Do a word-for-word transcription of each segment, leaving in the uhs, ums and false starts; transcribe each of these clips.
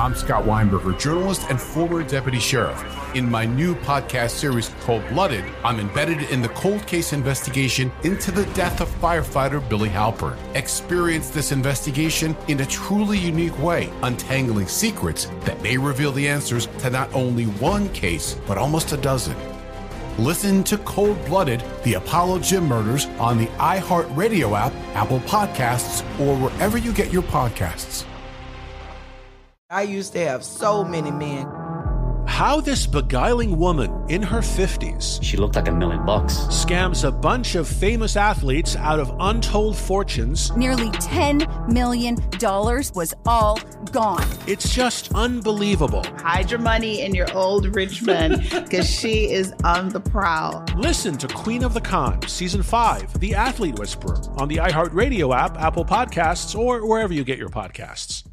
I'm Scott Weinberger, journalist and former deputy sheriff. In my new podcast series, Cold Blooded, I'm embedded in the cold case investigation into the death of firefighter Billy Halpern. Experience this investigation in a truly unique way, untangling secrets that may reveal the answers to not only one case, but almost a dozen. Listen to Cold Blooded, the Apollo Gym Murders on the iHeartRadio app, Apple Podcasts, or wherever you get your podcasts. I used to have so many men. How this beguiling woman in her fifties, she looked like a million bucks, scams a bunch of famous athletes out of untold fortunes. Nearly ten million dollars was all gone. It's just unbelievable. Hide your money in your old rich men, because she is on the prowl. Listen to Queen of the Con, Season five, The Athlete Whisperer, on the iHeartRadio app, Apple Podcasts, or wherever you get your podcasts.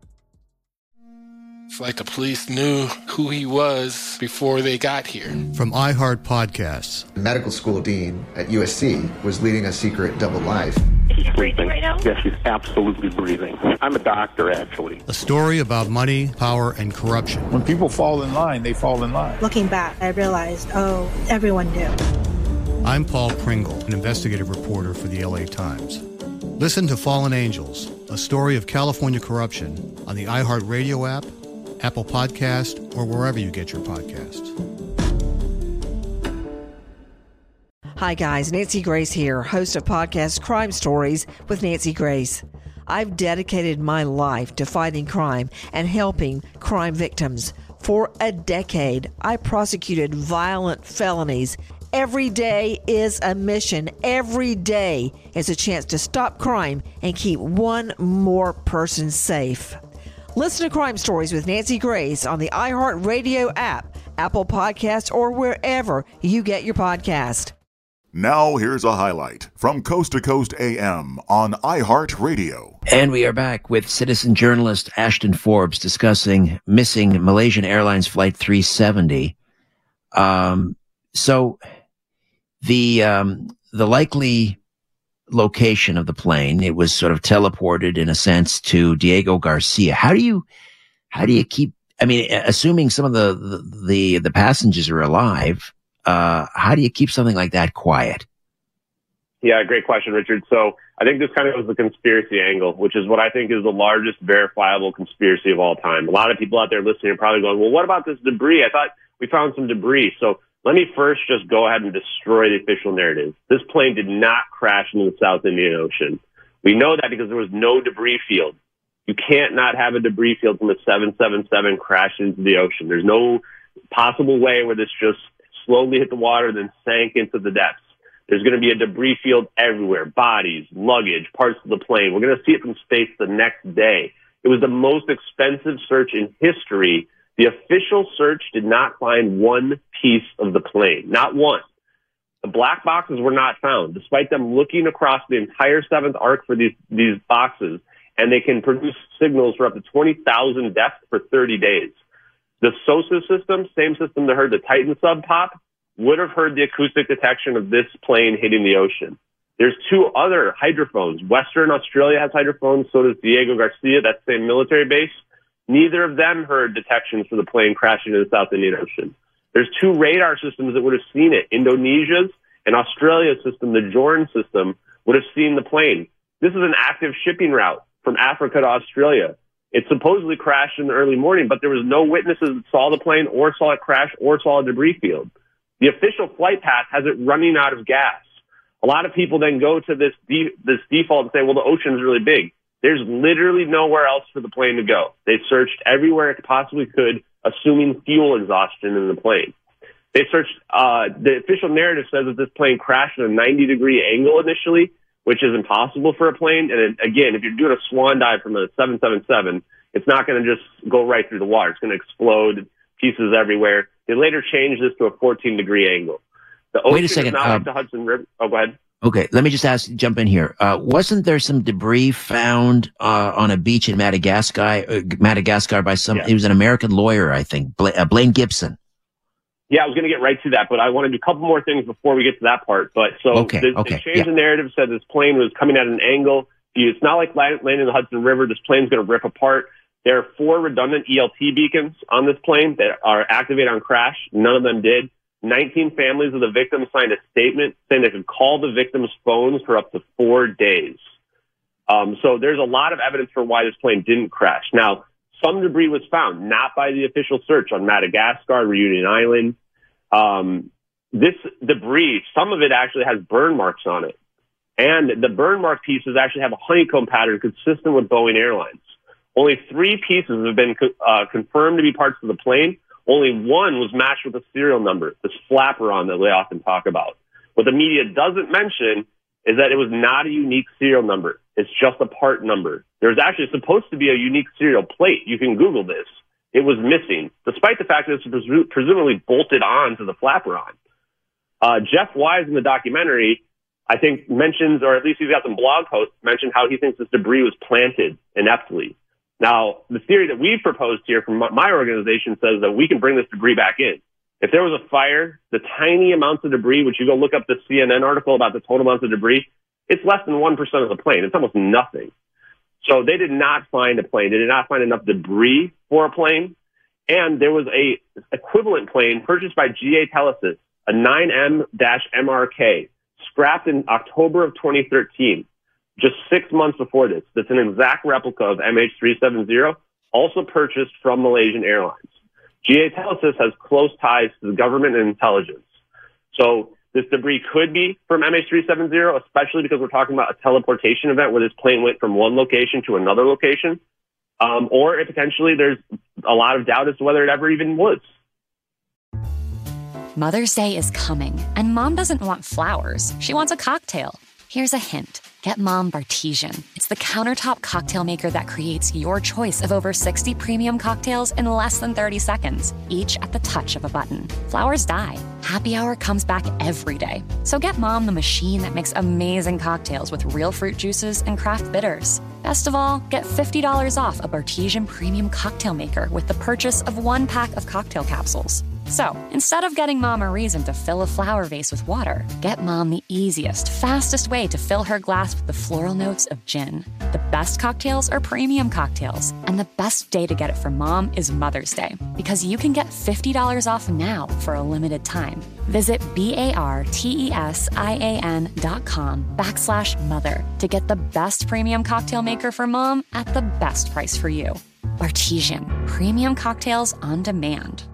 It's like the police knew who he was before they got here. From iHeart Podcasts. The medical school dean at U S C was leading a secret double life. She's breathing right now? Yes, she's absolutely breathing. I'm a doctor, actually. A story about money, power, and corruption. When people fall in line, they fall in line. Looking back, I realized, oh, everyone knew. I'm Paul Pringle, an investigative reporter for the L A Times. Listen to Fallen Angels, a story of California corruption on the iHeartRadio app, Apple Podcast, or wherever you get your podcasts. Hi guys, Nancy Grace here, host of podcast Crime Stories with Nancy Grace. I've dedicated my life to fighting crime and helping crime victims. For a decade, I prosecuted violent felonies. Every day is a mission. Every day is a chance to stop crime and keep one more person safe. Listen to Crime Stories with Nancy Grace on the iHeartRadio app, Apple Podcasts, or wherever you get your podcast. Now here's a highlight from Coast to Coast A M on iHeartRadio. And we are back with citizen journalist Ashton Forbes discussing missing Malaysian Airlines Flight three seventy. Um, so the um, the likely location of the plane, it was sort of teleported in a sense to Diego Garcia. How do you, how do you keep, I mean, assuming some of the, the, the, the passengers are alive, uh, how do you keep something like that quiet? Yeah, great question, Richard. So I think this kind of was the conspiracy angle, which is what I think is the largest verifiable conspiracy of all time. A lot of people out there listening are probably going, well, what about this debris? I thought we found some debris. So let me first just go ahead and destroy the official narrative. This plane did not crash into the South Indian Ocean. We know that because there was no debris field. You can't not have a debris field from a seven seven seven crash into the ocean. There's no possible way where this just slowly hit the water and then sank into the depths. There's going to be a debris field everywhere, bodies, luggage, parts of the plane. We're going to see it from space the next day. It was the most expensive search in history. The official search did not find one piece of the plane, not one. The black boxes were not found, despite them looking across the entire seventh arc for these, these boxes, and they can produce signals for up to twenty thousand depth for thirty days. The SOSUS system, same system that heard the Titan sub pop, would have heard the acoustic detection of this plane hitting the ocean. There's two other hydrophones. Western Australia has hydrophones, so does Diego Garcia, that same military base. Neither of them heard detections for the plane crashing into the South Indian Ocean. There's two radar systems that would have seen it. Indonesia's and Australia's system, the Joran system, would have seen the plane. This is an active shipping route from Africa to Australia. It supposedly crashed in the early morning, but there was no witnesses that saw the plane or saw it crash or saw a debris field. The official flight path has it running out of gas. A lot of people then go to this de- this default and say, well, the ocean's really big. There's literally nowhere else for the plane to go. They searched everywhere it possibly could, assuming fuel exhaustion in the plane. They searched, uh, the official narrative says that this plane crashed at a ninety degree angle initially, which is impossible for a plane. And it, again, if you're doing a swan dive from a seven seven seven, it's not going to just go right through the water. It's going to explode, pieces everywhere. They later changed this to a fourteen degree angle. The ocean Wait a second. is not uh, like the Hudson River. Oh, go ahead. Okay, let me just ask, jump in here. Uh, wasn't there some debris found uh, on a beach in Madagascar? Uh, Madagascar by some? Yeah. He was an American lawyer, I think, Bla- uh, Blaine Gibson. Yeah, I was going to get right to that, but I want to do a couple more things before we get to that part. But so okay, the, okay, they changed yeah. the narrative, said this plane was coming at an angle. It's not like landing in the Hudson River. This plane's going to rip apart. There are four redundant E L T beacons on this plane that are activated on crash. None of them did. nineteen families of the victims signed a statement saying they could call the victims' phones for up to four days. Um, so there's a lot of evidence for why this plane didn't crash. Now, some debris was found, not by the official search, on Madagascar, Reunion Island. Um, this debris, some of it actually has burn marks on it. And the burn mark pieces actually have a honeycomb pattern consistent with Boeing Airlines. Only three pieces have been uh, confirmed to be parts of the plane. Only one was matched with a serial number, this flaperon that we often talk about. What the media doesn't mention is that it was not a unique serial number. It's just a part number. There's actually supposed to be a unique serial plate. You can Google this. It was missing, despite the fact that it's presu- presumably bolted on to the flaperon. Uh, Jeff Wise in the documentary, I think, mentions, or at least he's got some blog posts, mentioned how he thinks this debris was planted ineptly. Now, the theory that we've proposed here from my organization says that we can bring this debris back in. If there was a fire, the tiny amounts of debris, which you go look up the C N N article about the total amounts of debris, it's less than one percent of the plane. It's almost nothing. So they did not find a plane. They did not find enough debris for a plane. And there was a equivalent plane purchased by G A Telesis, a nine M M R K, scrapped in October of twenty thirteen, just six months before this. That's an exact replica of M H three seventy, also purchased from Malaysian Airlines. G A Telesis has close ties to the government and intelligence. So this debris could be from M H three seventy, especially because we're talking about a teleportation event where this plane went from one location to another location. Um, or if potentially there's a lot of doubt as to whether it ever even was. Mother's Day is coming, and Mom doesn't want flowers. She wants a cocktail. Here's a hint. Get Mom Bartesian. It's the countertop cocktail maker that creates your choice of over sixty premium cocktails in less than thirty seconds, each at the touch of a button. Flowers die. Happy Hour comes back every day. So get Mom the machine that makes amazing cocktails with real fruit juices and craft bitters. Best of all, get fifty dollars off a Bartesian premium cocktail maker with the purchase of one pack of cocktail capsules. So, instead of getting Mom a reason to fill a flower vase with water, get Mom the easiest, fastest way to fill her glass with the floral notes of gin. The best cocktails are premium cocktails, and the best day to get it for Mom is Mother's Day, because you can get fifty dollars off now for a limited time. Visit B-A-R-T-E-S-I-A-N dot com backslash mother to get the best premium cocktail maker for Mom at the best price for you. Bartesian, premium cocktails on demand.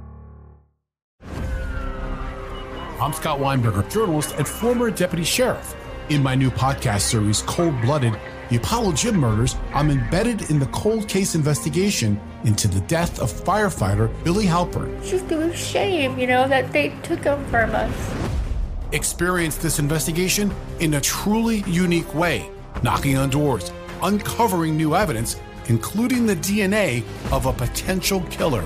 I'm Scott Weinberger, journalist and former deputy sheriff. In my new podcast series, Cold Blooded, The Apollo Gym Murders, I'm embedded in the cold case investigation into the death of firefighter Billy Halpern. It's just a shame, you know, that they took him from us. Experience this investigation in a truly unique way, knocking on doors, uncovering new evidence, including the D N A of a potential killer.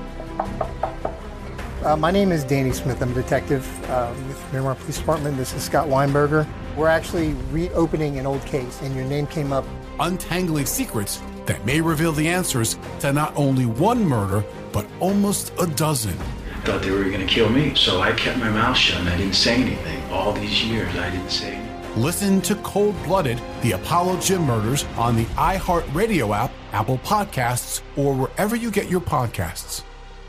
Uh, my name is Danny Smith. I'm a detective uh, with Miramar Police Department. This is Scott Weinberger. We're actually reopening an old case, and your name came up. Untangling secrets that may reveal the answers to not only one murder, but almost a dozen. I thought they were going to kill me, so I kept my mouth shut and I didn't say anything. All these years, I didn't say anything. Listen to Cold Blooded, The Apollo Gym Murders on the iHeartRadio app, Apple Podcasts, or wherever you get your podcasts.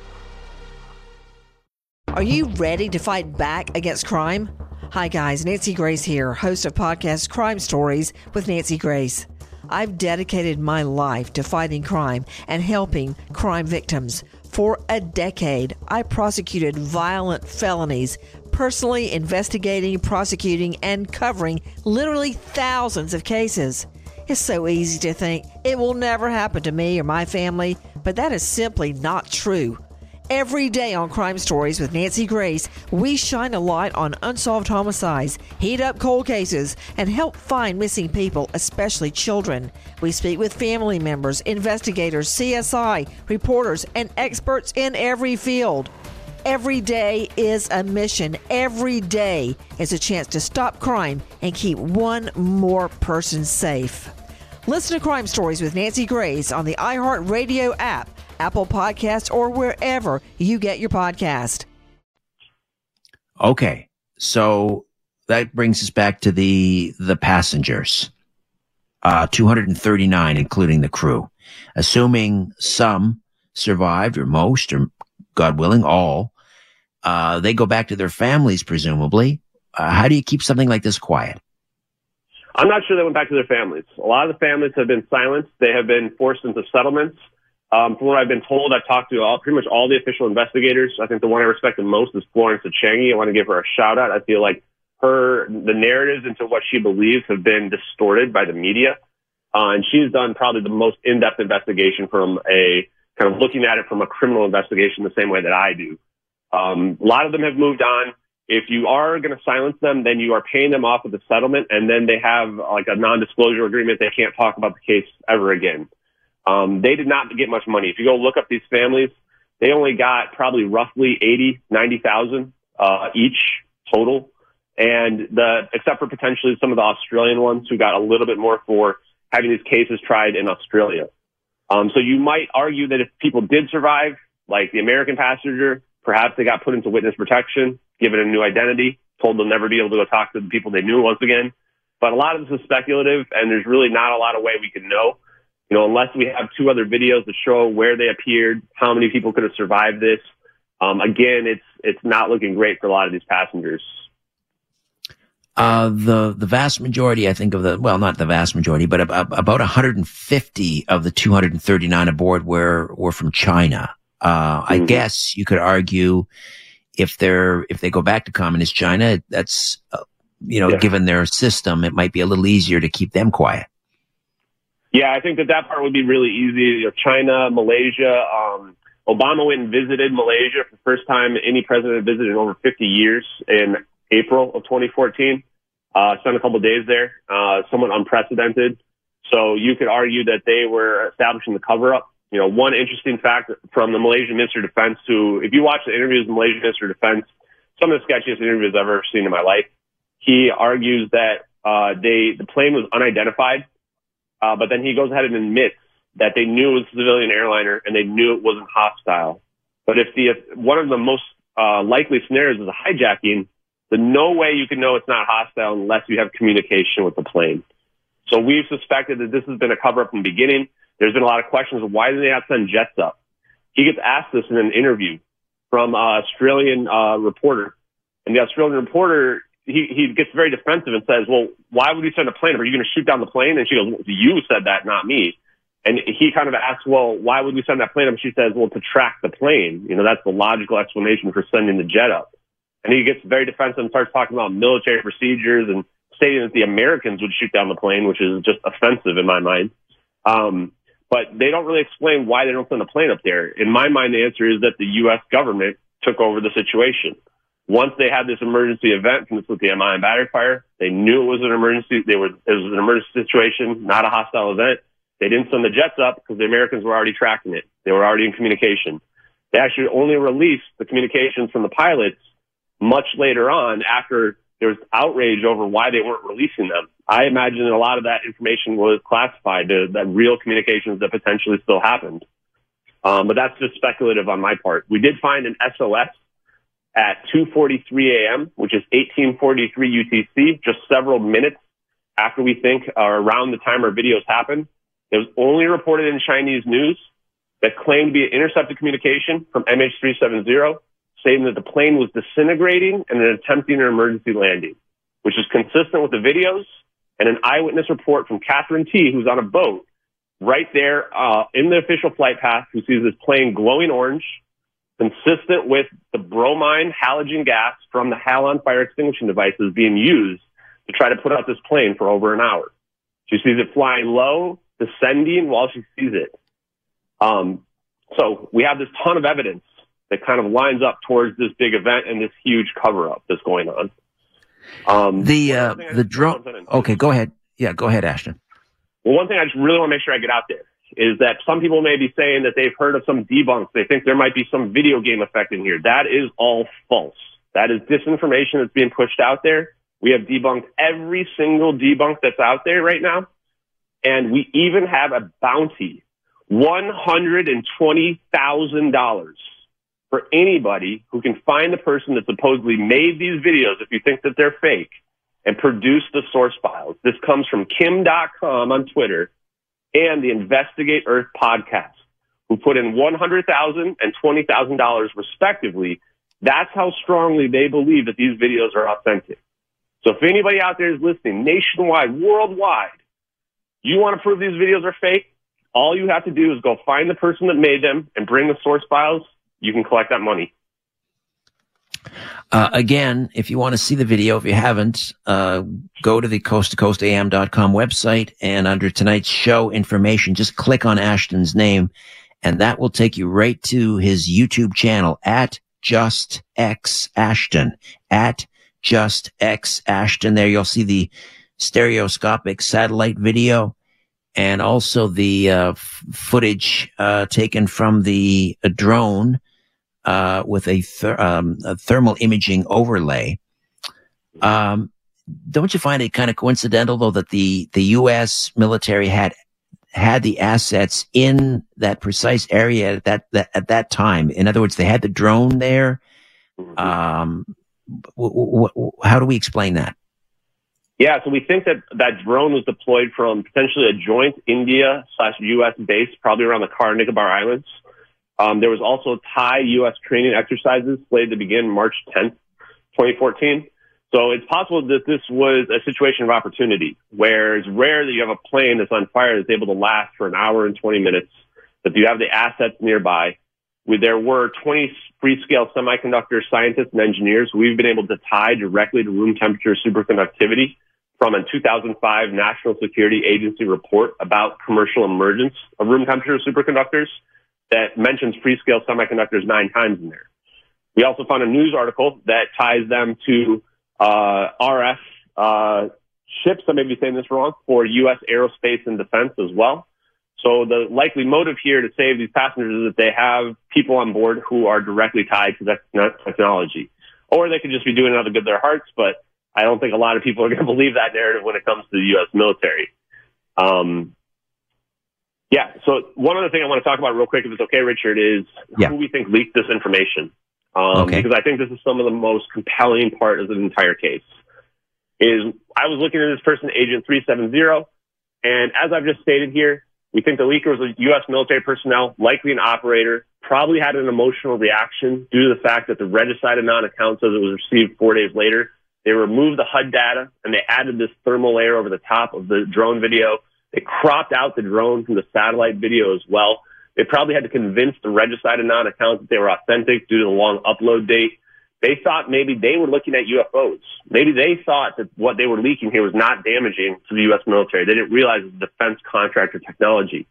Are you ready to fight back against crime? Hi guys, Nancy Grace here, host of podcast Crime Stories with Nancy Grace. I've dedicated my life to fighting crime and helping crime victims. For a decade, I prosecuted violent felonies, personally investigating, prosecuting, and covering literally thousands of cases. It's so easy to think it will never happen to me or my family, but that is simply not true. Every day on Crime Stories with Nancy Grace, we shine a light on unsolved homicides, heat up cold cases, and help find missing people, especially children. We speak with family members, investigators, C S I, reporters, and experts in every field. Every day is a mission. Every day is a chance to stop crime and keep one more person safe. Listen to Crime Stories with Nancy Grace on the iHeartRadio app, Apple Podcasts, or wherever you get your podcast. Okay, so that brings us back to the the passengers, uh, two hundred thirty-nine, including the crew. assuming some survived, or most, or God willing, all, uh, they go back to their families, presumably. Uh, how do you keep something like this quiet? I'm not sure they went back to their families. A lot of the families have been silenced. They have been forced into settlements. Um, from what I've been told, I've talked to all, pretty much all the official investigators. I think the one I respect the most is Florence Echangi. I want to give her a shout out. I feel like her, the narratives into what she believes have been distorted by the media. Uh, and she's done probably the most in-depth investigation from a kind of looking at it from a criminal investigation the same way that I do. Um, a lot of them have moved on. If you are going to silence them, then you are paying them off with a settlement, and then they have like a non-disclosure agreement. They can't talk about the case ever again. Um, they did not get much money. If you go look up these families, they only got probably roughly eighty, ninety thousand uh, each total. And the, except for potentially some of the Australian ones who got a little bit more for having these cases tried in Australia. Um, so you might argue that if people did survive, like the American passenger, perhaps they got put into witness protection, given a new identity, told they'll never be able to go talk to the people they knew once again. But a lot of this is speculative, and there's really not a lot of way we can know. You know, unless we have two other videos to show where they appeared, how many people could have survived this. Um, again, it's it's not looking great for a lot of these passengers. Uh, the the vast majority, I think, of the, well, not the vast majority, but about, about one hundred fifty of the two hundred thirty-nine aboard were were from China. Uh, mm-hmm. I guess you could argue if they're if they go back to communist China, that's uh, you know, yeah. given their system, it might be a little easier to keep them quiet. Yeah, I think that that part would be really easy. You know, China, Malaysia. Um, Obama went and visited Malaysia for the first time any president visited in over fifty years in April of twenty fourteen. Uh, spent a couple of days there, uh, somewhat unprecedented. So you could argue that they were establishing the cover-up. You know, one interesting fact from the Malaysian Minister of Defense, who, if you watch the interviews with the Malaysian Minister of Defense, some of the sketchiest interviews I've ever seen in my life, he argues that uh, they the plane was unidentified. Uh, but then he goes ahead and admits that they knew it was a civilian airliner and they knew it wasn't hostile. But if the if one of the most uh, likely scenarios is a hijacking, there's no way you can know it's not hostile unless you have communication with the plane. So we've suspected that this has been a cover-up from the beginning. There's been a lot of questions of why did they not send jets up? He gets asked this in an interview from an Australian uh, reporter. And the Australian reporter, he, he gets very defensive and says, well, why would we send a plane? Are you going to shoot down the plane? And she goes, you said that, not me. And he kind of asks, well, why would we send that plane up? She says, well, to track the plane. You know, that's the logical explanation for sending the jet up. And he gets very defensive and starts talking about military procedures and stating that the Americans would shoot down the plane, which is just offensive in my mind. Um, but they don't really explain why they don't send the plane up there. In my mind, the answer is that the U S government took over the situation. Once they had this emergency event from this lithium-ion battery fire, they knew it was an emergency. They were, it was an emergency situation, not a hostile event. They didn't send the jets up because the Americans were already tracking it. They were already in communication. They actually only released the communications from the pilots much later on after there was outrage over why they weren't releasing them. I imagine that a lot of that information was classified, the, the real communications that potentially still happened. Um, but that's just speculative on my part. We did find an S O S at two forty-three a.m., which is eighteen forty-three U T C, just several minutes after we think or around the time our videos happened. It was only reported in Chinese news that claimed to be an intercepted communication from M H three seventy, saying that the plane was disintegrating and attempting an emergency landing, which is consistent with the videos and an eyewitness report from Catherine T., who's on a boat right there uh, in the official flight path, who sees this plane glowing orange, consistent with the bromine halogen gas from the halon fire extinguishing devices being used to try to put out this plane for over an hour. She sees it flying low, descending while she sees it. Um, so we have this ton of evidence that kind of lines up towards this big event and this huge cover-up that's going on. Um, the uh, the drone. Okay, go ahead. Yeah, go ahead, Ashton. Well, one thing I just really want to make sure I get out there is that some people may be saying that they've heard of some debunks. They think there might be some video game effect in here. That is all false. That is disinformation that's being pushed out there. We have debunked every single debunk that's out there right now. And we even have a bounty, one hundred twenty thousand dollars for anybody who can find the person that supposedly made these videos, if you think that they're fake, and produce the source files. This comes from Kim dot com on Twitter. and the Investigate Earth podcast, who put in one hundred thousand dollars and twenty thousand dollars respectively. That's how strongly they believe that these videos are authentic. So if anybody out there is listening, nationwide, worldwide, you want to prove these videos are fake, all you have to do is go find the person that made them and bring the source files. You can collect that money. Uh, again, if you want to see the video, if you haven't, uh, go to the coast to coast a m dot com website, and under tonight's show information, just click on Ashton's name, and that will take you right to his YouTube channel at Just X Ashton, at Just X Ashton. There you'll see the stereoscopic satellite video and also the uh, f- footage uh, taken from the uh, drone uh, with a, ther- um, a thermal imaging overlay. Um, don't you find it kind of coincidental, though, that the, the U S military had had the assets in that precise area at that, that at that time? In other words, they had the drone there. Um, w- w- how do we explain that? Yeah, so we think that that drone was deployed from potentially a joint India slash U S base, probably around the Car Nicobar Islands. Um, there was also Thai U S training exercises slated to begin March tenth, twenty fourteen. So it's possible that this was a situation of opportunity, where it's rare that you have a plane that's on fire that's able to last for an hour and twenty minutes, that you have the assets nearby. There were twenty free-scale semiconductor scientists and engineers who we've been able to tie directly to room temperature superconductivity from a two thousand five National Security Agency report about commercial emergence of room temperature superconductors that mentions free-scale semiconductors nine times in there. We also found a news article that ties them to uh, R F uh, ships, I may be saying this wrong, for U S aerospace and defense as well. So the likely motive here to save these passengers is that they have people on board who are directly tied to that technology. Or they could just be doing it out of the good of their hearts, but I don't think a lot of people are going to believe that narrative when it comes to the U S military. Um, yeah, so one other thing I want to talk about real quick, if it's okay, Richard, is yeah. who we think leaked this information. Um, okay. Because I think this is some of the most compelling part of the entire case. Is I was looking at this person, Agent three seventy, and as I've just stated here, we think the leaker was a U S military personnel, likely an operator, probably had an emotional reaction due to the fact that the Regicide Anon account says it was received four days later. They removed the H U D data, and they added this thermal layer over the top of the drone video. They cropped out the drone from the satellite video as well. They probably had to convince the Regicide Anon account that they were authentic due to the long upload date. They thought maybe they were looking at U F Os. Maybe they thought that what they were leaking here was not damaging to the U S military. They didn't realize it was defense contractor technology.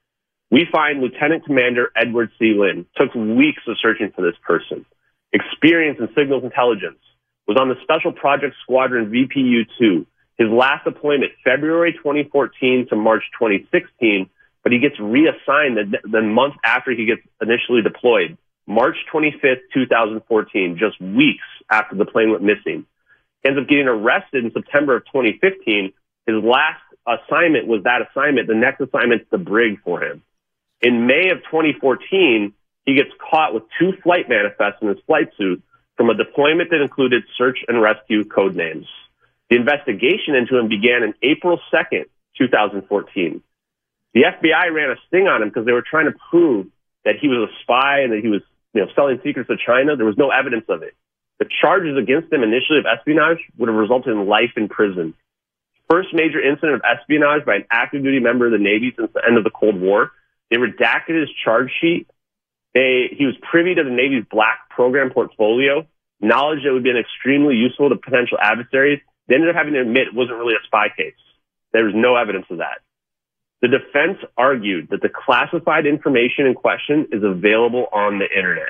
We find Lieutenant Commander Edward C. Lynn took weeks of searching for this person. Experience in signals intelligence, was on the Special Projects Squadron V P U two. His last deployment, February twenty fourteen to March twenty sixteen, but he gets reassigned the, the month after he gets initially deployed. March twenty-fifth, twenty fourteen, just weeks after the plane went missing. He ends up getting arrested in September of twenty fifteen. His last assignment was that assignment. The next assignment's the brig for him. In May of twenty fourteen, he gets caught with two flight manifests in his flight suit from a deployment that included search and rescue code names. The investigation into him began on April second, twenty fourteen. The F B I ran a sting on him because they were trying to prove that he was a spy and that he was you know, selling secrets to China. There was no evidence of it. The charges against him initially of espionage would have resulted in life in prison. First major incident of espionage by an active duty member of the Navy since the end of the Cold War. They redacted his charge sheet. They, he was privy to the Navy's black program portfolio, knowledge that would have been extremely useful to potential adversaries. They ended up having to admit it wasn't really a spy case. There was no evidence of that. The defense argued that the classified information in question is available on the internet.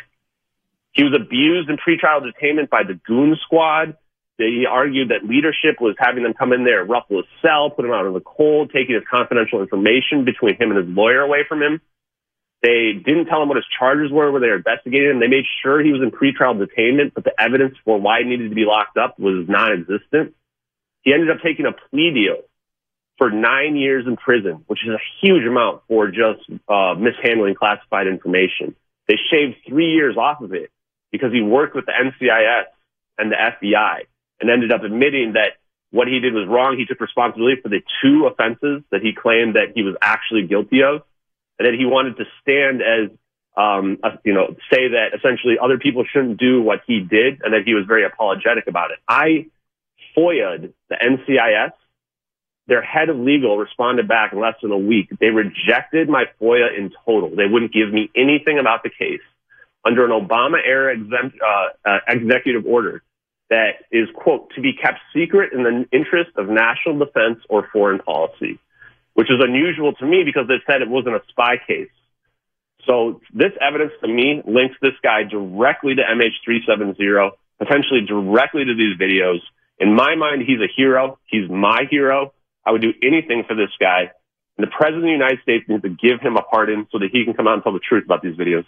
He was abused in pretrial detainment by the Goon Squad. They argued that leadership was having them come in there, ruffle his cell, put him out in the cold, taking his confidential information between him and his lawyer away from him. They didn't tell him what his charges were when they were investigating him. They made sure he was in pretrial detainment, but the evidence for why he needed to be locked up was non-existent. He ended up taking a plea deal for nine years in prison, which is a huge amount for just uh, mishandling classified information. They shaved three years off of it because he worked with the N C I S and the F B I and ended up admitting that what he did was wrong. He took responsibility for the two offenses that he claimed that he was actually guilty of, and that he wanted to stand as, um, a, you know, say that essentially other people shouldn't do what he did, and that he was very apologetic about it. I FOIA'd the N C I S. Their head of legal responded back in less than a week. They rejected my FOIA in total. They wouldn't give me anything about the case under an Obama-era exempt, uh, uh, executive order that is, quote, to be kept secret in the interest of national defense or foreign policy, which is unusual to me because they said it wasn't a spy case. So this evidence to me links this guy directly to M H three seventy, potentially directly to these videos. In my mind, he's a hero. He's my hero. I would do anything for this guy. And the President of the United States needs to give him a pardon so that he can come out and tell the truth about these videos.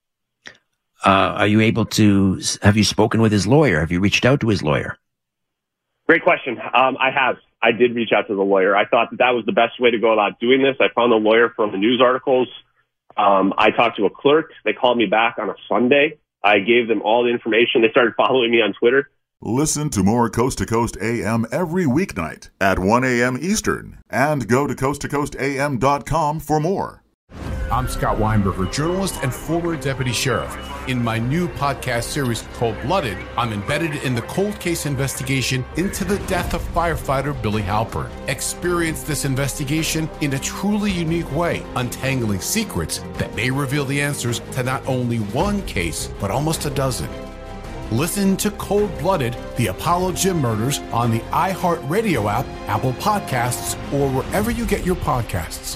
Uh, are you able to, have you spoken with his lawyer? Have you reached out to his lawyer? Great question. Um, I have. I did reach out to the lawyer. I thought that that was the best way to go about doing this. I found a lawyer from the news articles. Um, I talked to a clerk. They called me back on a Sunday. I gave them all the information. They started following me on Twitter. Listen to more Coast to Coast A M every weeknight at one a.m. Eastern, and go to coast to coast a m dot com for more. I'm Scott Weinberger, journalist and former deputy sheriff. In my new podcast series, Cold Blooded, I'm embedded in the cold case investigation into the death of firefighter Billy Halpern. Experience this investigation in a truly unique way, untangling secrets that may reveal the answers to not only one case, but almost a dozen. Listen to Cold Blooded, the Apollo Gym Murders on the iHeartRadio app, Apple Podcasts, or wherever you get your podcasts.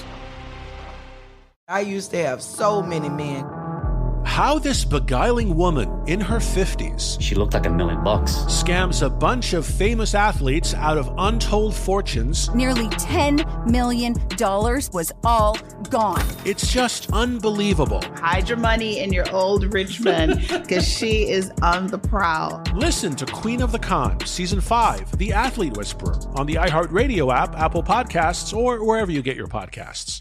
I used to have so many men. How this beguiling woman in her fifties, she looked like a million bucks, scams a bunch of famous athletes out of untold fortunes. Nearly ten million dollars was all gone. It's just unbelievable. Hide your money in your old rich men, because she is on the prowl. Listen to Queen of the Con, Season five, The Athlete Whisperer, on the iHeartRadio app, Apple Podcasts, or wherever you get your podcasts.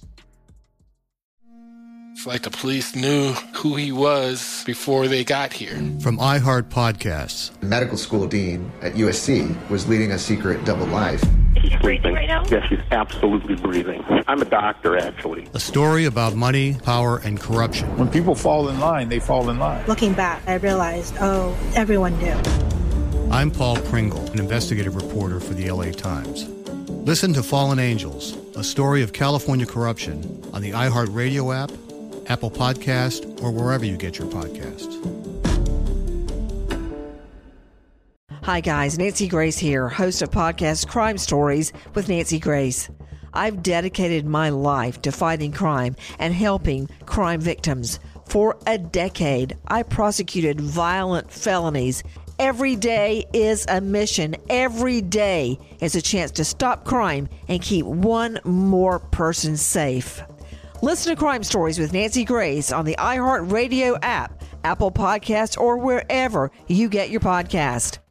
It's like the police knew who he was before they got here. From iHeart Podcasts. The medical school dean at U S C was leading a secret double life. She's breathing right now? Yes, she's absolutely breathing. I'm a doctor, actually. A story about money, power, and corruption. When people fall in line, they fall in line. Looking back, I realized, oh, everyone knew. I'm Paul Pringle, an investigative reporter for the L A Times. Listen to Fallen Angels, a story of California corruption on the iHeartRadio app, Apple Podcast, or wherever you get your podcasts. Hi guys, Nancy Grace here, host of podcast Crime Stories with Nancy Grace. I've dedicated my life to fighting crime and helping crime victims. For a decade, I prosecuted violent felonies. Every day is a mission. Every day is a chance to stop crime and keep one more person safe. Listen to Crime Stories with Nancy Grace on the iHeartRadio app, Apple Podcasts, or wherever you get your podcast.